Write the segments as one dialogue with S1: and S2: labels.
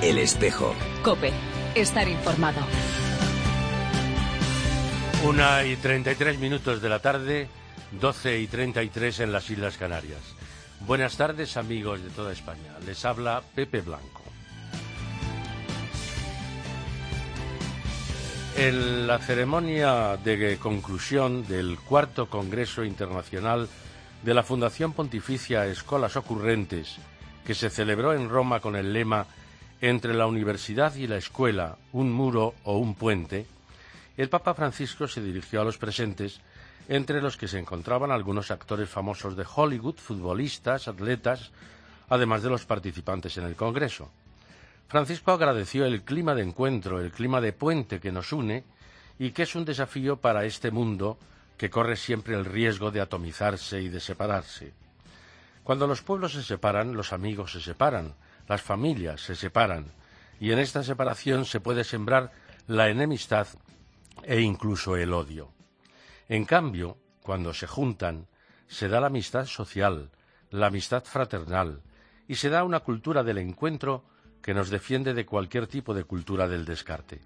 S1: El Espejo.
S2: COPE. Estar informado.
S3: 1:33 de la tarde, 12:33 en las Islas Canarias. Buenas tardes, amigos de toda España. Les habla Pepe Blanco. En la ceremonia de conclusión del cuarto Congreso Internacional de la Fundación Pontificia Escolas Ocurrentes, que se celebró en Roma con el lema «Entre la universidad y la escuela, un muro o un puente», el Papa Francisco se dirigió a los presentes, entre los que se encontraban algunos actores famosos de Hollywood, futbolistas, atletas, además de los participantes en el Congreso. Francisco agradeció el clima de encuentro, el clima de puente que nos une y que es un desafío para este mundo que corre siempre el riesgo de atomizarse y de separarse. Cuando los pueblos se separan, los amigos se separan, las familias se separan, y en esta separación se puede sembrar la enemistad e incluso el odio. En cambio, cuando se juntan, se da la amistad social, la amistad fraternal, y se da una cultura del encuentro que nos defiende de cualquier tipo de cultura del descarte.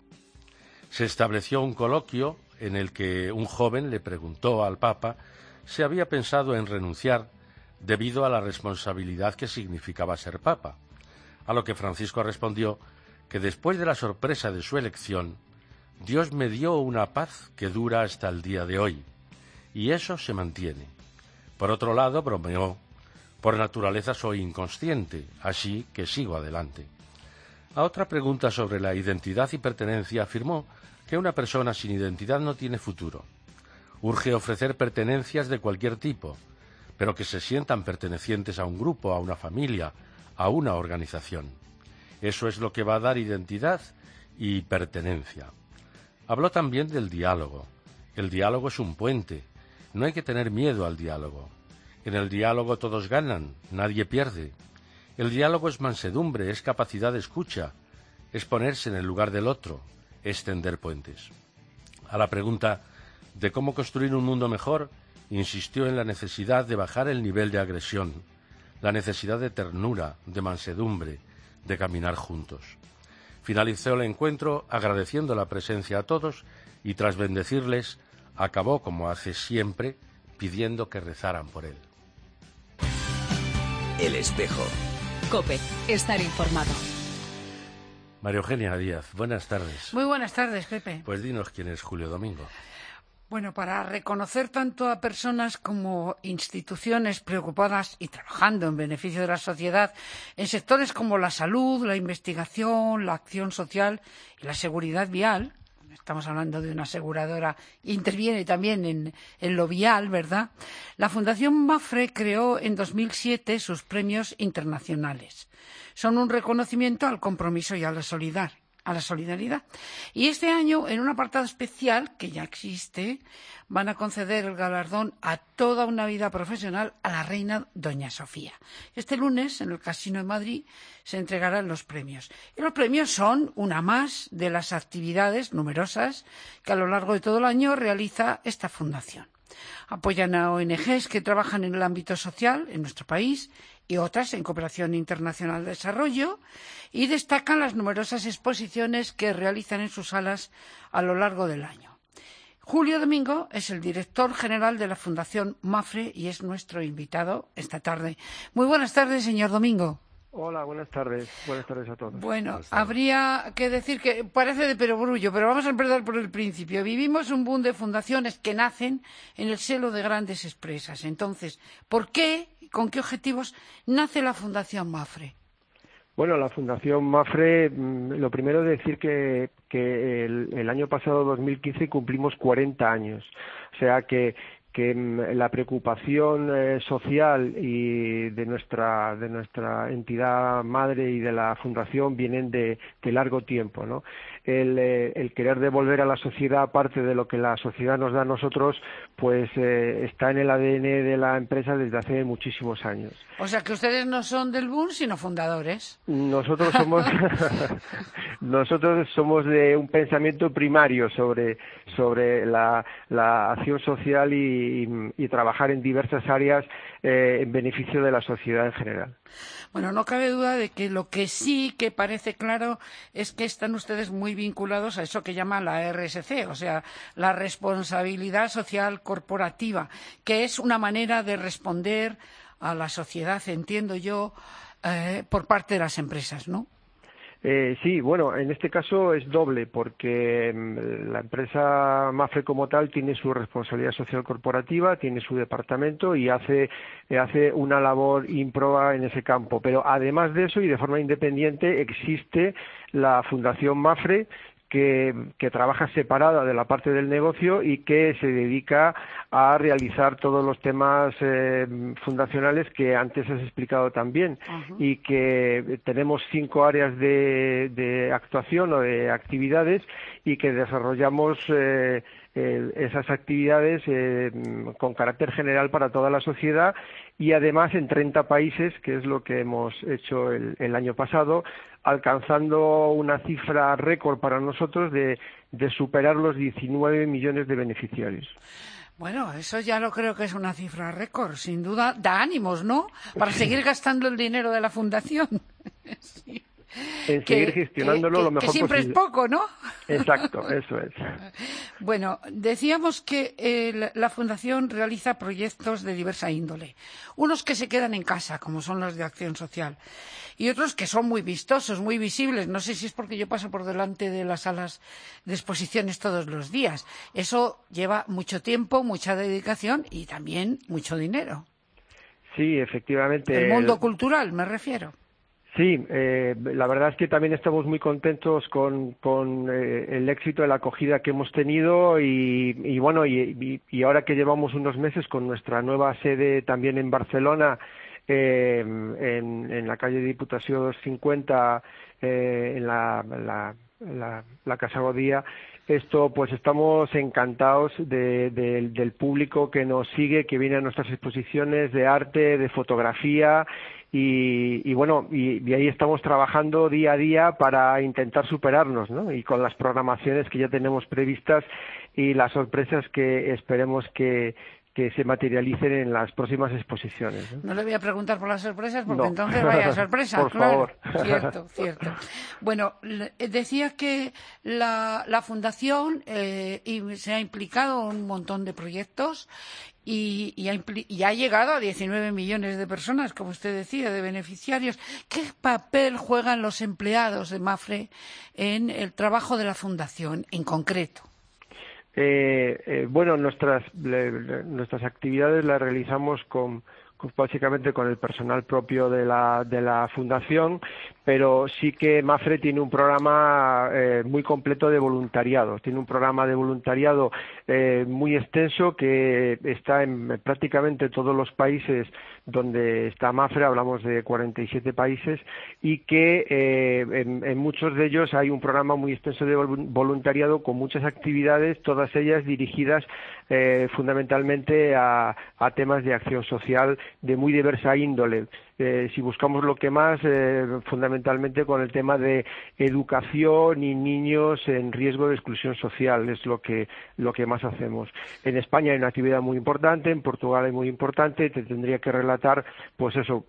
S3: Se estableció un coloquio en el que un joven le preguntó al Papa si había pensado en renunciar debido a la responsabilidad que significaba ser Papa, a lo que Francisco respondió que después de la sorpresa de su elección, Dios me dio una paz que dura hasta el día de hoy, y eso se mantiene. Por otro lado, bromeó, por naturaleza soy inconsciente, así que sigo adelante. A otra pregunta sobre la identidad y pertenencia afirmó que una persona sin identidad no tiene futuro. Urge ofrecer pertenencias de cualquier tipo, pero que se sientan pertenecientes a un grupo, a una familia, a una organización. Eso es lo que va a dar identidad y pertenencia. Habló también del diálogo. El diálogo es un puente. No hay que tener miedo al diálogo. En el diálogo todos ganan, nadie pierde. El diálogo es mansedumbre, es capacidad de escucha, es ponerse en el lugar del otro, es tender puentes. A la pregunta de cómo construir un mundo mejor, insistió en la necesidad de bajar el nivel de agresión, la necesidad de ternura, de mansedumbre, de caminar juntos. Finalizó el encuentro agradeciendo la presencia a todos y tras bendecirles, acabó, como hace siempre, pidiendo que rezaran por él.
S1: El Espejo.
S2: COPE. Estar informado.
S3: María Eugenia Díaz, buenas tardes.
S4: Muy buenas tardes, Pepe.
S3: Pues dinos quién es Julio Domingo.
S4: Bueno, para reconocer tanto a personas como instituciones preocupadas y trabajando en beneficio de la sociedad en sectores como la salud, la investigación, la acción social y la seguridad vial, estamos hablando de una aseguradora, interviene también en lo vial, ¿verdad? La Fundación Mapfre creó en 2007 sus premios internacionales. Son un reconocimiento al compromiso y a la solidaridad. Y este año, en un apartado especial, que ya existe, van a conceder el galardón a toda una vida profesional a la reina Doña Sofía. Este lunes, en el Casino de Madrid, se entregarán los premios. Y los premios son una más de las actividades numerosas que a lo largo de todo el año realiza esta fundación. Apoyan a ONGs que trabajan en el ámbito social en nuestro país y otras en cooperación internacional de desarrollo, y destacan las numerosas exposiciones que realizan en sus salas a lo largo del año. Julio Domingo es el director general de la Fundación Mapfre y es nuestro invitado esta tarde. Muy buenas tardes, señor Domingo.
S5: Hola, buenas tardes a todos.
S4: Bueno, habría que decir que parece de perogrullo, pero vamos a empezar por el principio. Vivimos un boom de fundaciones que nacen en el seno de grandes empresas. Entonces, ¿por qué, con qué objetivos nace la Fundación Mapfre?
S5: Bueno, la Fundación Mapfre, lo primero es decir que el año pasado, 2015, cumplimos 40 años. O sea que la preocupación social y de nuestra entidad madre y de la fundación vienen de largo tiempo, ¿no? El querer devolver a la sociedad parte de lo que la sociedad nos da a nosotros, pues está en el ADN de la empresa desde hace muchísimos años.
S4: O sea que ustedes no son del boom, sino fundadores.
S5: Nosotros somos de un pensamiento primario sobre la acción social y trabajar en diversas áreas en beneficio de la sociedad en general.
S4: Bueno, no cabe duda de que lo que sí que parece claro es que están ustedes muy vinculados a eso que llaman la RSC, o sea, la responsabilidad social corporativa, que es una manera de responder a la sociedad, entiendo yo, por parte de las empresas, ¿no?
S5: Sí, bueno, en este caso es doble, porque la empresa Mapfre como tal tiene su responsabilidad social corporativa, tiene su departamento y hace una labor ímproba en ese campo. Pero además de eso y de forma independiente existe la Fundación Mapfre, que trabaja separada de la parte del negocio y que se dedica a realizar todos los temas fundacionales que antes has explicado también. Y que tenemos 5 áreas de actuación o de actividades y que desarrollamos esas actividades con carácter general para toda la sociedad y además en 30 países, que es lo que hemos hecho el año pasado, alcanzando una cifra récord para nosotros de superar los 19 millones de beneficiarios.
S4: Bueno, eso ya lo creo que es una cifra récord, sin duda da ánimos, ¿no? Para seguir gastando el dinero de la fundación. Sí.
S5: En seguir gestionándolo lo mejor
S4: que siempre
S5: posible.
S4: Es poco, ¿no?
S5: Exacto, eso es.
S4: Bueno, decíamos que la Fundación realiza proyectos de diversa índole. Unos que se quedan en casa, como son los de acción social, y otros que son muy vistosos, muy visibles. No sé si es porque yo paso por delante de las salas de exposiciones todos los días. Eso lleva mucho tiempo, mucha dedicación y también mucho dinero.
S5: Sí, efectivamente.
S4: El mundo cultural, me refiero.
S5: Sí, la verdad es que también estamos muy contentos con el éxito de la acogida que hemos tenido y bueno, y ahora que llevamos unos meses con nuestra nueva sede también en Barcelona, en la calle Diputació 250, en la Casa Godía, pues estamos encantados del público que nos sigue, que viene a nuestras exposiciones de arte, de fotografía y bueno, y ahí estamos trabajando día a día para intentar superarnos, ¿no? Y con las programaciones que ya tenemos previstas y las sorpresas que esperemos que se materialicen en las próximas exposiciones, ¿no?
S4: No le voy a preguntar por las sorpresas porque
S5: No.
S4: entonces vaya sorpresa.
S5: Por
S4: claro.
S5: favor.
S4: Cierto. Bueno, decía que la Fundación se ha implicado en un montón de proyectos y ha llegado a 19 millones de personas, como usted decía, de beneficiarios. ¿Qué papel juegan los empleados de Mapfre en el trabajo de la Fundación en concreto?
S5: Bueno, nuestras actividades las realizamos básicamente con el personal propio de la fundación, pero sí que Mapfre tiene un programa muy completo de voluntariado. Tiene un programa de voluntariado muy extenso que está en prácticamente todos los países donde está Mapfre, hablamos de 47 países, y que en muchos de ellos hay un programa muy extenso de voluntariado con muchas actividades, todas ellas dirigidas fundamentalmente a temas de acción social de muy diversa índole. Si buscamos lo que más, fundamentalmente con el tema de educación y niños en riesgo de exclusión social, es lo que más hacemos. En España hay una actividad muy importante, en Portugal hay muy importante, te tendría que relatar, pues eso,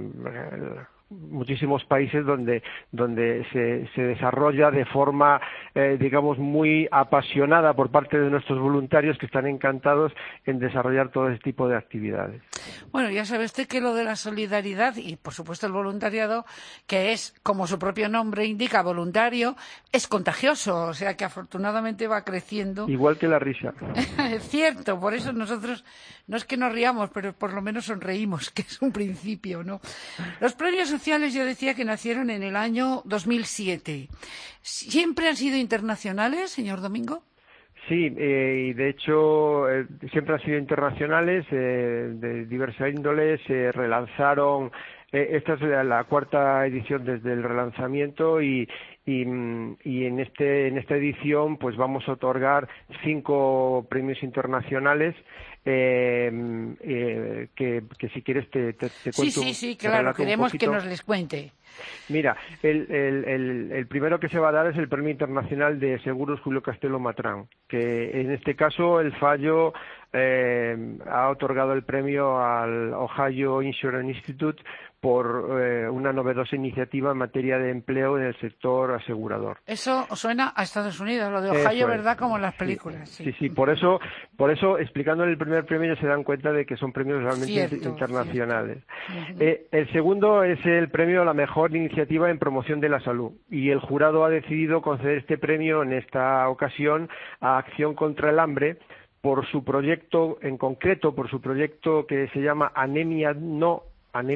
S5: muchísimos países donde se desarrolla de forma digamos muy apasionada por parte de nuestros voluntarios que están encantados en desarrollar todo ese tipo de actividades.
S4: Bueno, ya sabe usted que lo de la solidaridad y por supuesto el voluntariado, que es como su propio nombre indica, voluntario, es contagioso, o sea que afortunadamente va creciendo.
S5: Igual que la risa.
S4: Es cierto, por eso nosotros no es que nos riamos, pero por lo menos sonreímos, que es un principio, ¿no? Los premios sociales, yo decía que nacieron en el año 2007. ¿Siempre han sido internacionales, señor Domingo?
S5: Sí, y de hecho siempre han sido internacionales, de diversa índole, se relanzaron, esta es la cuarta edición desde el relanzamiento y en esta edición pues vamos a otorgar 5 premios internacionales que si quieres te cuento.
S4: Sí, claro, queremos que nos les cuente.
S5: Mira, el primero que se va a dar es el Premio Internacional de Seguros Julio Castelo Matrán, que en este caso el fallo ha otorgado el premio al Ohio Insurance Institute por una novedosa iniciativa en materia de empleo en el sector asegurador.
S4: Eso suena a Estados Unidos, lo de Ohio, ¿verdad? Como en las películas.
S5: Sí. Por eso, explicando el primer premio ya se dan cuenta de que son premios realmente internacionales. El segundo es el premio a la mejor iniciativa en promoción de la salud, y el jurado ha decidido conceder este premio en esta ocasión a Acción contra el Hambre, por su proyecto, en concreto, por su proyecto que se llama Anemia No,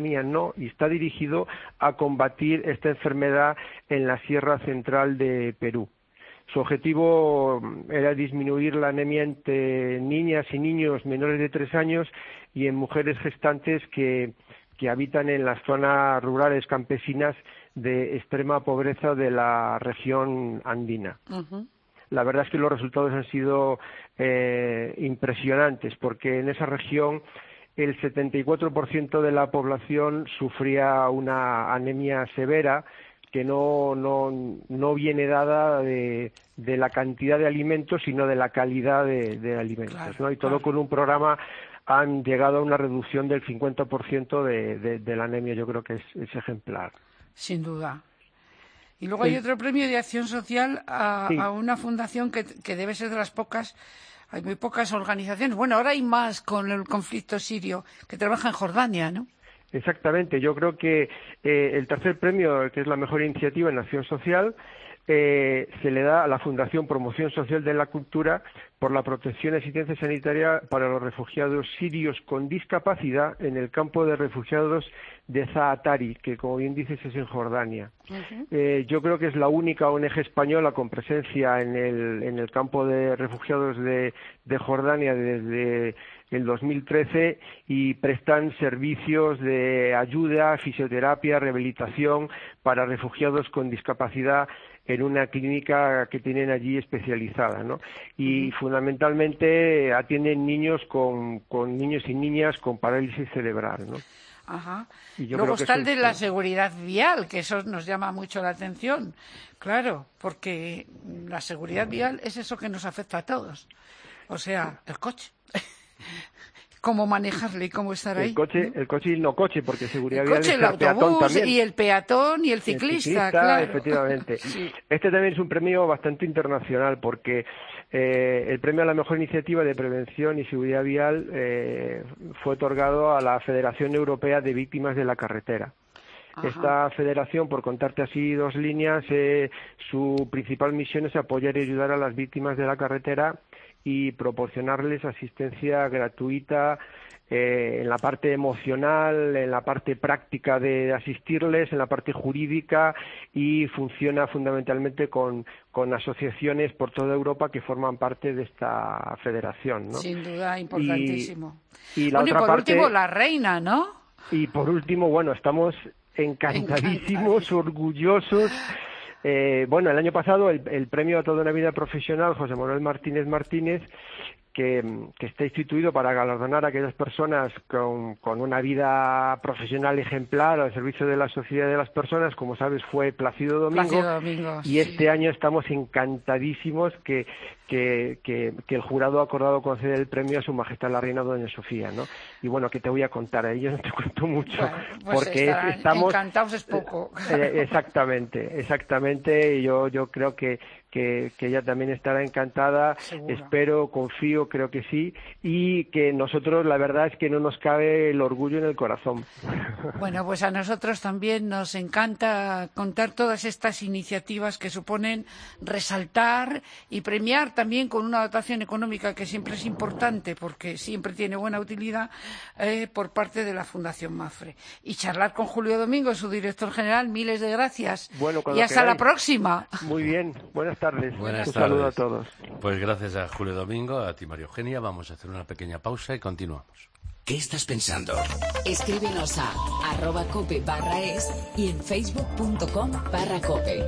S5: y está dirigido a combatir esta enfermedad en la Sierra Central de Perú. Su objetivo era disminuir la anemia entre niñas y niños menores de 3 años y en mujeres gestantes que habitan en las zonas rurales campesinas de extrema pobreza de la región andina. La verdad es que los resultados han sido impresionantes, porque en esa región el 74% de la población sufría una anemia severa que no viene dada de la cantidad de alimentos, sino de la calidad de alimentos, claro, ¿no? Y todo con un programa han llegado a una reducción del 50% de la anemia. Yo creo que es ejemplar.
S4: Sin duda. Y luego hay otro premio de acción social a una fundación que debe ser de las pocas. Hay muy pocas organizaciones. Bueno, ahora hay más con el conflicto sirio, que trabaja en Jordania, ¿no?
S5: Exactamente. Yo creo que el tercer premio, que es la mejor iniciativa en acción social, se le da a la Fundación Promoción Social de la Cultura por la protección y asistencia sanitaria para los refugiados sirios con discapacidad en el campo de refugiados de Zaatari, que como bien dices es en Jordania. Yo creo que es la única ONG española con presencia en el campo de refugiados de Jordania desde el 2013 y prestan servicios de ayuda, fisioterapia, rehabilitación para refugiados con discapacidad en una clínica que tienen allí especializada, ¿no? Y fundamentalmente atienden niños con niños y niñas con parálisis cerebral, ¿no?
S4: Ajá. Luego está el de la seguridad vial, que eso nos llama mucho la atención. Claro, porque la seguridad vial es eso que nos afecta a todos. O sea, el coche. Cómo manejarle y cómo estar ahí.
S5: El coche y el no coche, porque seguridad vial
S4: es
S5: el autobús
S4: y el peatón y el ciclista, claro.
S5: Efectivamente.
S4: Sí.
S5: Este también es un premio bastante internacional, porque el premio a la mejor iniciativa de prevención y seguridad vial fue otorgado a la Federación Europea de Víctimas de la Carretera. Ajá. Esta federación, por contarte así 2 líneas, su principal misión es apoyar y ayudar a las víctimas de la carretera y proporcionarles asistencia gratuita en la parte emocional, en la parte práctica de asistirles, en la parte jurídica, y funciona fundamentalmente con asociaciones por toda Europa que forman parte de esta federación, ¿no?
S4: Sin duda, importantísimo.
S5: Y la otra
S4: por
S5: parte,
S4: último, la reina, ¿no?
S5: Y por último, bueno, estamos encantadísimos, orgullosos. El año pasado el premio a toda una vida profesional José Manuel Martínez, que está instituido para galardonar a aquellas personas con una vida profesional ejemplar al servicio de la sociedad de las personas, como sabes, fue Plácido Domingo, y este año estamos encantadísimos que el jurado ha acordado conceder el premio a Su Majestad la Reina Doña Sofía, ¿no? Y bueno, que te voy a contar, a ellos no te cuento mucho,
S4: bueno, pues
S5: porque estamos
S4: encantados es poco.
S5: Exactamente, y yo creo que ella también estará encantada. Seguro. Espero, confío, creo que sí, y que nosotros, la verdad es que no nos cabe el orgullo en el corazón.
S4: Bueno, pues a nosotros también nos encanta contar todas estas iniciativas que suponen resaltar y premiar también con una dotación económica que siempre es importante, porque siempre tiene buena utilidad por parte de la Fundación Mapfre. Y charlar con Julio Domingo, su director general, miles de gracias.
S5: Bueno,
S4: y hasta la próxima.
S5: Muy bien, buenas tardes.
S3: Buenas
S5: Un
S3: tardes.
S5: saludo a todos.
S3: Pues gracias a Julio Domingo, a ti María Eugenia. Vamos a hacer una pequeña pausa y continuamos.
S1: ¿Qué estás pensando?
S2: Escríbenos a @cope/es y en facebook.com/cope.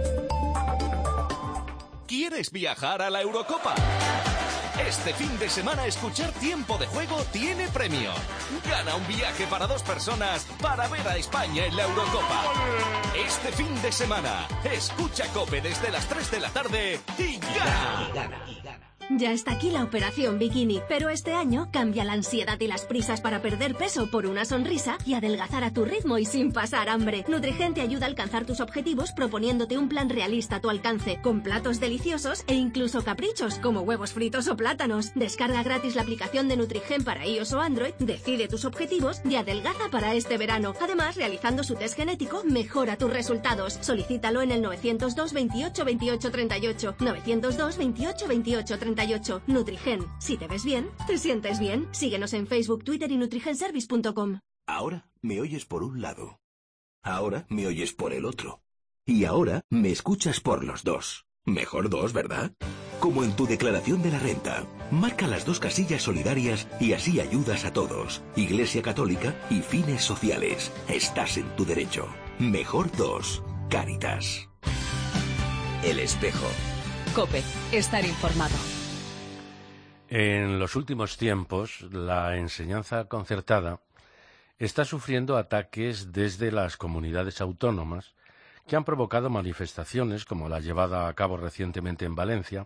S6: ¿Quieres viajar a la Eurocopa? Este fin de semana escuchar Tiempo de Juego tiene premio. Gana un viaje para 2 personas para ver a España en la Eurocopa. Este fin de semana, escucha COPE desde las 3 de la tarde y gana.
S1: Ya está aquí la Operación Bikini, pero este año cambia la ansiedad y las prisas para perder peso por una sonrisa y adelgazar a tu ritmo y sin pasar hambre. Nutrigen te ayuda a alcanzar tus objetivos proponiéndote un plan realista a tu alcance, con platos deliciosos e incluso caprichos como huevos fritos o plátanos. Descarga gratis la aplicación de Nutrigen para iOS o Android, decide tus objetivos y adelgaza para este verano. Además, realizando su test genético, mejora tus resultados. Solicítalo en el 902 28 28 38. 902 28 28 38. Nutrigen. Si te ves bien, te sientes bien. Síguenos en Facebook, Twitter y nutrigenservice.com.
S7: Ahora me oyes por un lado. Ahora me oyes por el otro. Y ahora me escuchas por los dos. Mejor dos, ¿verdad? Como en tu declaración de la renta. Marca las 2 casillas solidarias y así ayudas a todos. Iglesia Católica y fines sociales. Estás en tu derecho. Mejor dos. Cáritas. El Espejo.
S2: COPE. Estar informado.
S3: En los últimos tiempos, la enseñanza concertada está sufriendo ataques desde las comunidades autónomas que han provocado manifestaciones como la llevada a cabo recientemente en Valencia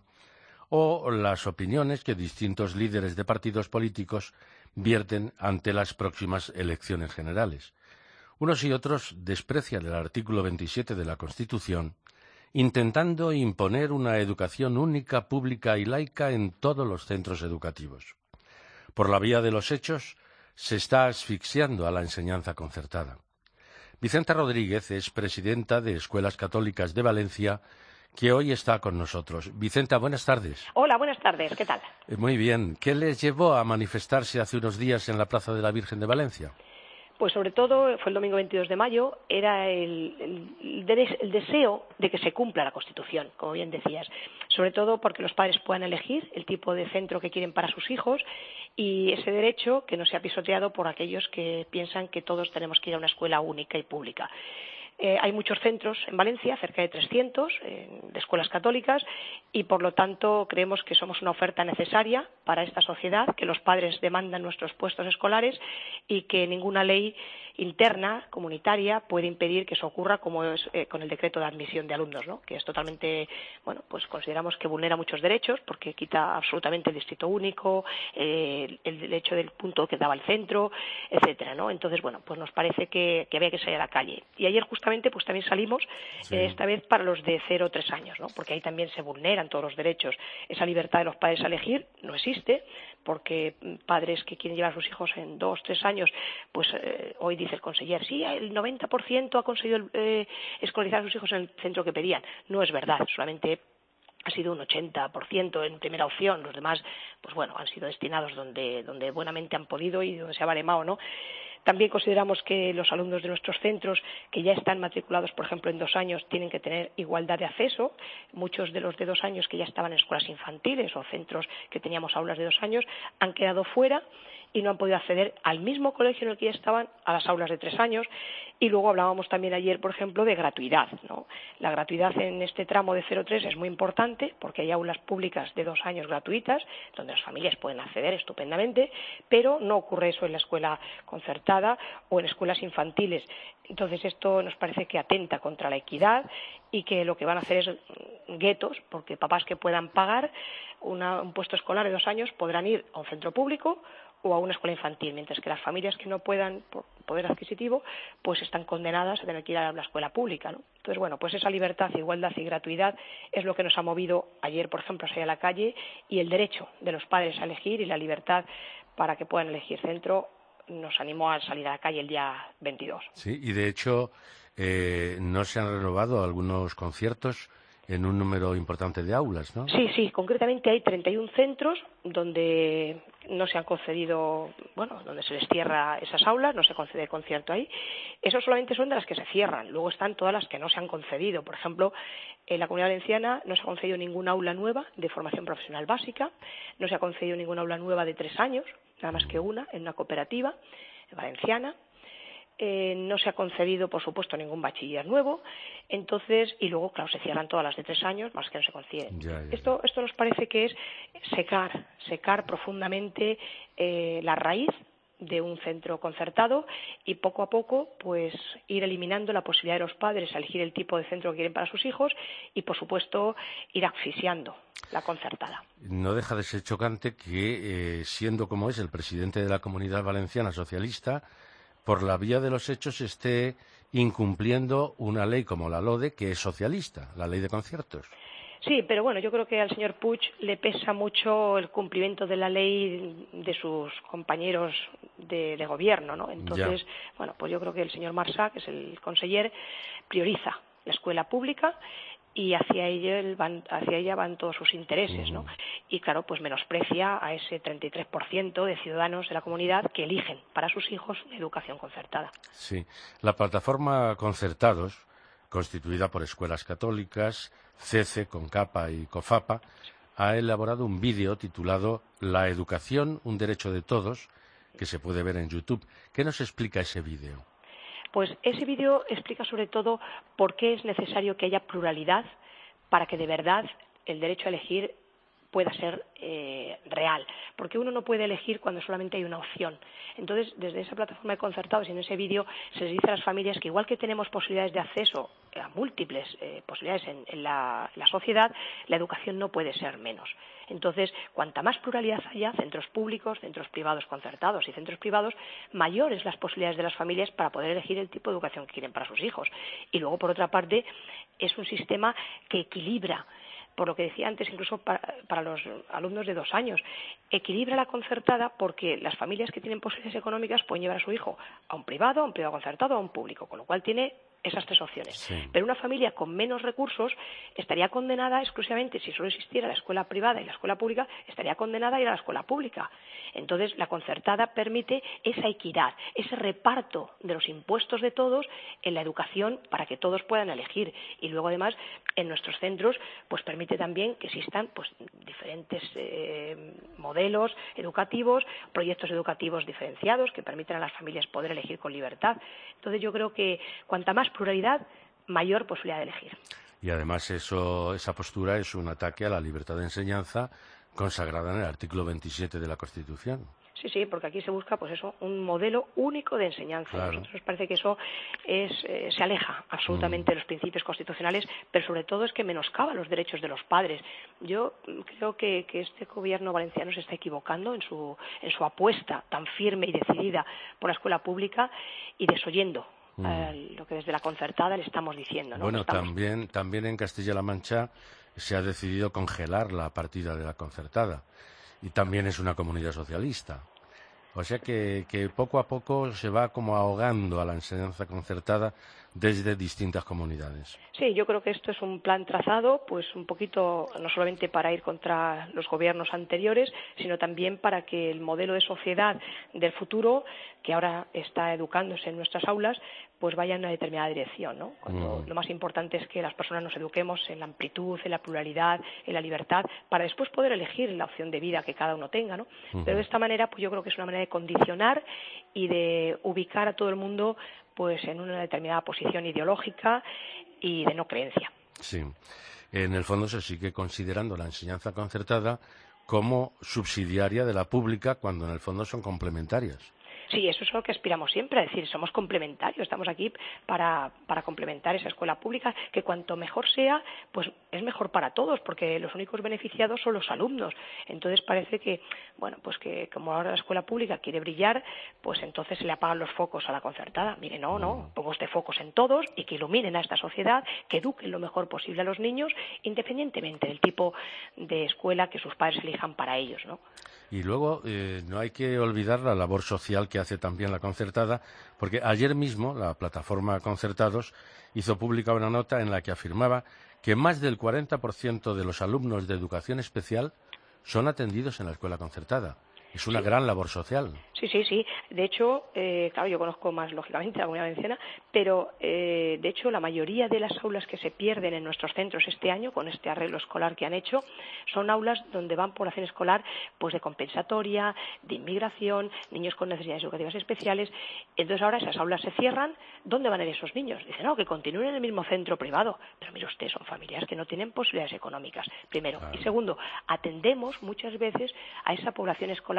S3: o las opiniones que distintos líderes de partidos políticos vierten ante las próximas elecciones generales. Unos y otros desprecian el artículo 27 de la Constitución, intentando imponer una educación única, pública y laica en todos los centros educativos. Por la vía de los hechos, se está asfixiando a la enseñanza concertada. Vicenta Rodríguez es presidenta de Escuelas Católicas de Valencia, que hoy está con nosotros. Vicenta, buenas tardes.
S8: Hola, buenas tardes. ¿Qué tal?
S3: Muy bien. ¿Qué les llevó a manifestarse hace unos días en la Plaza de la Virgen de Valencia?
S8: Pues sobre todo, fue el domingo 22 de mayo, era el deseo de que se cumpla la Constitución, como bien decías. Sobre todo porque los padres puedan elegir el tipo de centro que quieren para sus hijos y ese derecho que no sea pisoteado por aquellos que piensan que todos tenemos que ir a una escuela única y pública. Hay muchos centros en Valencia, cerca de 300, de escuelas católicas, y por lo tanto creemos que somos una oferta necesaria para esta sociedad, que los padres demandan nuestros puestos escolares y que ninguna ley interna, comunitaria, puede impedir que eso ocurra, como es con el decreto de admisión de alumnos, ¿no? Que es totalmente, bueno, pues consideramos que vulnera muchos derechos porque quita absolutamente el distrito único, el derecho del punto que daba el centro, etcétera, ¿no? Entonces, bueno, pues nos parece que había que salir a la calle. Y ayer justamente pues también salimos, sí, esta vez para los de 0 a 3 años, ¿no? Porque ahí también se vulneran todos los derechos. Esa libertad de los padres a elegir no existe, porque padres que quieren llevar a sus hijos en 2 o 3 años, pues hoy dice el conseller, sí, el 90% ha conseguido escolarizar a sus hijos en el centro que pedían. No es verdad, solamente ha sido un 80% en primera opción, los demás, pues bueno, han sido destinados donde buenamente han podido y donde se ha baremado, ¿no? También consideramos que los alumnos de nuestros centros que ya están matriculados, por ejemplo, en 2 años, tienen que tener igualdad de acceso. Muchos de los de 2 años que ya estaban en escuelas infantiles o centros que teníamos aulas de 2 años han quedado fuera y no han podido acceder al mismo colegio en el que ya estaban a las aulas de 3 años. Y luego hablábamos también ayer, por ejemplo, de gratuidad, ¿no? La gratuidad en este tramo de 0-3 es muy importante porque hay aulas públicas de 2 años gratuitas donde las familias pueden acceder estupendamente, pero no ocurre eso en la escuela concertada o en escuelas infantiles. Entonces esto nos parece que atenta contra la equidad y que lo que van a hacer es guetos, porque papás que puedan pagar un puesto escolar de 2 años podrán ir a un centro público o a una escuela infantil, mientras que las familias que no puedan, por poder adquisitivo, pues están condenadas a tener que ir a la escuela pública, ¿no? Entonces, bueno, pues esa libertad, igualdad y gratuidad es lo que nos ha movido ayer, por ejemplo, a salir a la calle, y el derecho de los padres a elegir y la libertad para que puedan elegir centro nos animó a salir a la calle el día 22.
S3: Sí, y de hecho no se han renovado algunos conciertos en un número importante de aulas, ¿no?
S8: Sí, concretamente hay 31 centros donde no se han concedido, bueno, donde se les cierra esas aulas, no se concede concierto ahí. Esos solamente son de las que se cierran, luego están todas las que no se han concedido. Por ejemplo, en la Comunidad Valenciana no se ha concedido ninguna aula nueva de formación profesional básica, no se ha concedido ninguna aula nueva de 3 años, nada más que una, en una cooperativa valenciana. No se ha concedido, por supuesto, ningún bachiller nuevo, entonces, y luego, claro, se cierran todas las de 3 años, más que no se conceden. Esto nos parece que es secar profundamente la raíz de un centro concertado y poco a poco pues ir eliminando la posibilidad de los padres a elegir el tipo de centro que quieren para sus hijos y por supuesto ir asfixiando la concertada.
S3: No deja de ser chocante que siendo como es el presidente de la Comunidad Valenciana socialista, por la vía de los hechos esté incumpliendo una ley como la LODE, que es socialista, la ley de conciertos.
S8: Sí, pero bueno, yo creo que al señor Puig le pesa mucho el cumplimiento de la ley de sus compañeros de gobierno, ¿no? Entonces, bueno, pues yo creo que el señor Marsá, que es el conseller, prioriza la escuela pública y hacia ella van todos sus intereses, ¿no? Y claro, pues menosprecia a ese 33% de ciudadanos de la comunidad que eligen para sus hijos una educación concertada.
S3: Sí, la plataforma Concertados, constituida por escuelas católicas, CECE, CONCAPA y COFAPA, ha elaborado un vídeo titulado La educación, un derecho de todos, que se puede ver en YouTube. ¿Qué nos explica ese vídeo?
S8: Pues ese vídeo explica sobre todo por qué es necesario que haya pluralidad para que de verdad el derecho a elegir pueda ser real, porque uno no puede elegir cuando solamente hay una opción. Entonces, desde esa plataforma de concertados y en ese vídeo se les dice a las familias que igual que tenemos posibilidades de acceso a múltiples posibilidades en la sociedad, la educación no puede ser menos. Entonces, cuanta más pluralidad haya, centros públicos, centros privados concertados y centros privados, mayores las posibilidades de las familias para poder elegir el tipo de educación que quieren para sus hijos. Y luego, por otra parte, es un sistema que equilibra, por lo que decía antes, incluso para los alumnos de 2 años, equilibra la concertada porque las familias que tienen posibilidades económicas pueden llevar a su hijo a un privado concertado o a un público, con lo cual tiene esas 3 opciones.
S3: Sí.
S8: Pero una familia con menos recursos estaría condenada exclusivamente, si solo existiera la escuela privada y la escuela pública, estaría condenada a ir a la escuela pública. Entonces, la concertada permite esa equidad, ese reparto de los impuestos de todos en la educación para que todos puedan elegir. Y luego, además, en nuestros centros, pues permite también que existan pues diferentes modelos educativos, proyectos educativos diferenciados que permiten a las familias poder elegir con libertad. Entonces, yo creo que cuanta más pluralidad, mayor posibilidad de elegir.
S3: Y además esa postura es un ataque a la libertad de enseñanza consagrada en el artículo 27 de la Constitución.
S8: Sí, porque aquí se busca, pues eso, un modelo único de enseñanza.
S3: Claro.
S8: A nosotros nos parece que eso se aleja absolutamente de los principios constitucionales, pero sobre todo es que menoscaba los derechos de los padres. Yo creo que este gobierno valenciano se está equivocando en su apuesta tan firme y decidida por la escuela pública y desoyendo lo que desde la concertada le estamos diciendo, ¿no?
S3: Bueno, también en Castilla-La Mancha se ha decidido congelar la partida de la concertada y también es una comunidad socialista. O sea que poco a poco se va como ahogando a la enseñanza concertada desde distintas comunidades.
S8: Sí, yo creo que esto es un plan trazado, pues un poquito no solamente para ir contra los gobiernos anteriores, sino también para que el modelo de sociedad del futuro, que ahora está educándose en nuestras aulas, pues vaya en una determinada dirección, ¿no? Cuando lo más importante es que las personas nos eduquemos en la amplitud, en la pluralidad, en la libertad, para después poder elegir la opción de vida que cada uno tenga, ¿no? Pero de esta manera, pues yo creo que es una manera de condicionar y de ubicar a todo el mundo pues en una determinada posición ideológica y de no creencia.
S3: Sí. En el fondo se sigue considerando la enseñanza concertada como subsidiaria de la pública cuando en el fondo son complementarias.
S8: Sí, eso es lo que aspiramos siempre, a decir, somos complementarios, estamos aquí para complementar esa escuela pública, que cuanto mejor sea, pues es mejor para todos, porque los únicos beneficiados son los alumnos. Entonces parece que, bueno, pues que como ahora la escuela pública quiere brillar, pues entonces se le apagan los focos a la concertada. Mire, no, pongo este focos en todos y que iluminen a esta sociedad, que eduquen lo mejor posible a los niños, independientemente del tipo de escuela que sus padres elijan para ellos, ¿no?
S3: Y luego no hay que olvidar la labor social que hace también la concertada, porque ayer mismo la plataforma Concertados hizo pública una nota en la que afirmaba que más del 40% de los alumnos de educación especial son atendidos en la escuela concertada. Es una gran labor social.
S8: Sí. De hecho, claro, yo conozco más, lógicamente, la Comunidad Valenciana, pero, de hecho, la mayoría de las aulas que se pierden en nuestros centros este año, con este arreglo escolar que han hecho, son aulas donde van población escolar pues de compensatoria, de inmigración, niños con necesidades educativas especiales. Entonces, ahora esas aulas se cierran. ¿Dónde van a ir esos niños? Dicen, no, que continúen en el mismo centro privado. Pero mire usted, son familias que no tienen posibilidades económicas, primero. Claro. Y segundo, atendemos muchas veces a esa población escolar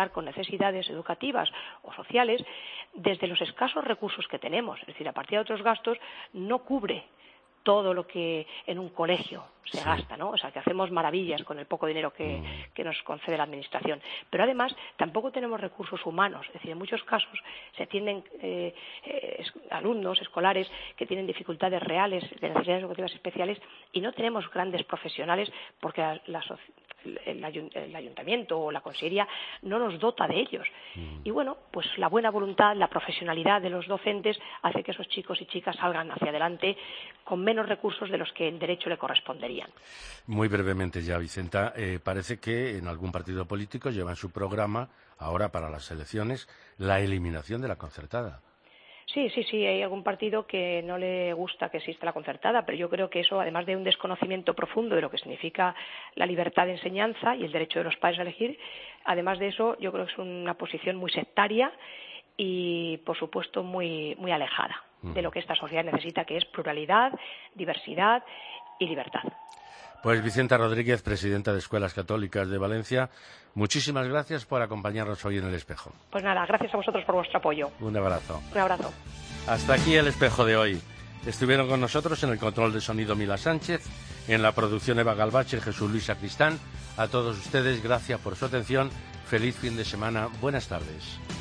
S8: funcionar con necesidades educativas o sociales desde los escasos recursos que tenemos. Es decir, la partida de otros gastos no cubre todo lo que en un colegio se gasta, ¿no? O sea, que hacemos maravillas con el poco dinero que nos concede la Administración. Pero además tampoco tenemos recursos humanos. Es decir, en muchos casos se atienden alumnos escolares que tienen dificultades reales de necesidades educativas especiales y no tenemos grandes profesionales porque el ayuntamiento o la consejería no nos dota de ellos. Y bueno, pues la buena voluntad, la profesionalidad de los docentes hace que esos chicos y chicas salgan hacia adelante con menos recursos de los que en derecho le corresponderían. Muy brevemente ya, Vicenta, parece que en algún partido político lleva en su programa, ahora para las elecciones, la eliminación de la concertada. Sí, hay algún partido que no le gusta que exista la concertada, pero yo creo que eso, además de un desconocimiento profundo de lo que significa la libertad de enseñanza y el derecho de los padres a elegir, además de eso, yo creo que es una posición muy sectaria y, por supuesto, muy alejada de lo que esta sociedad necesita, que es pluralidad, diversidad y libertad. Pues Vicenta Rodríguez, presidenta de Escuelas Católicas de Valencia, muchísimas gracias por acompañarnos hoy en El Espejo. Pues nada, gracias a vosotros por vuestro apoyo. Un abrazo. Un abrazo. Hasta aquí El Espejo de hoy. Estuvieron con nosotros en el control de sonido Mila Sánchez, en la producción Eva Galvache y Jesús Luis Sacristán. A todos ustedes, gracias por su atención. Feliz fin de semana. Buenas tardes.